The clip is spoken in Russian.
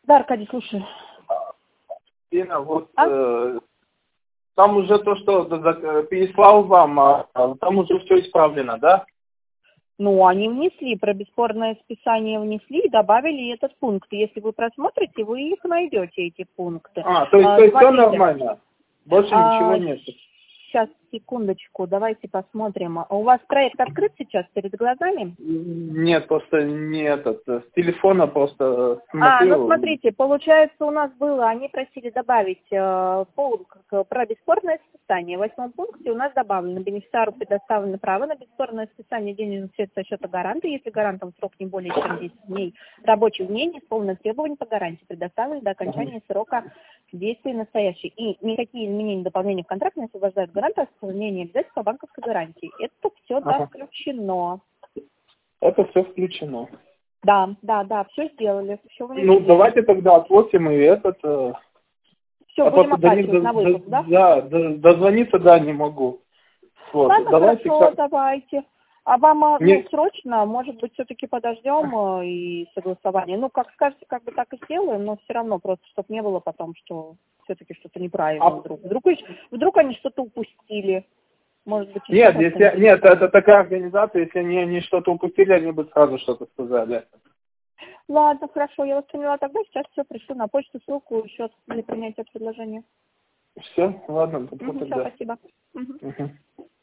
Да, Аркадий, слушаю. Ирина, вот там уже то, что переслал вам, там уже все исправлено, да? Ну, они внесли, про бесспорное списание внесли и добавили этот пункт. Если вы просмотрите, вы их найдете, эти пункты. То есть все нормально? Больше ничего нет? Сейчас, секундочку, давайте посмотрим. У вас проект открыт сейчас перед глазами? Нет, просто не этот. С телефона просто смотрю. Ну смотрите, получается, у нас было, они просили добавить пункт про бесспорное списание. В 8 пункте у нас добавлено: бенефициару предоставлено право на бесспорное списание денежных средств со счета гаранта, если гарантом срок не более чем 10 дней рабочих дней, не исполнено требования по гарантии, предоставлены до окончания срока действия настоящей. И никакие изменения, дополнения в контракт не освобождают гаранта от исполнения обязательств по банковской гарантии. Это все включено. Это все включено. Да, все сделали. Все давайте тогда оплатим и этот. Все, будем оплачивать на выход, да? Да, дозвониться, не могу. Вот. Ладно, давайте хорошо, давайте. А вам срочно, может быть, все-таки подождем и согласование. Ну, как скажете, как бы так и сделаем, но все равно просто, чтобы не было потом, что все-таки что-то неправильно вдруг. Вдруг они что-то упустили. Может быть, нет, это такая организация, если они что-то упустили, они бы сразу что-то сказали. Ладно, хорошо, я вас поняла. Тогда сейчас все пришлю на почту, ссылку еще для принятия предложения. Все, ладно, тогда. Все, спасибо. Угу.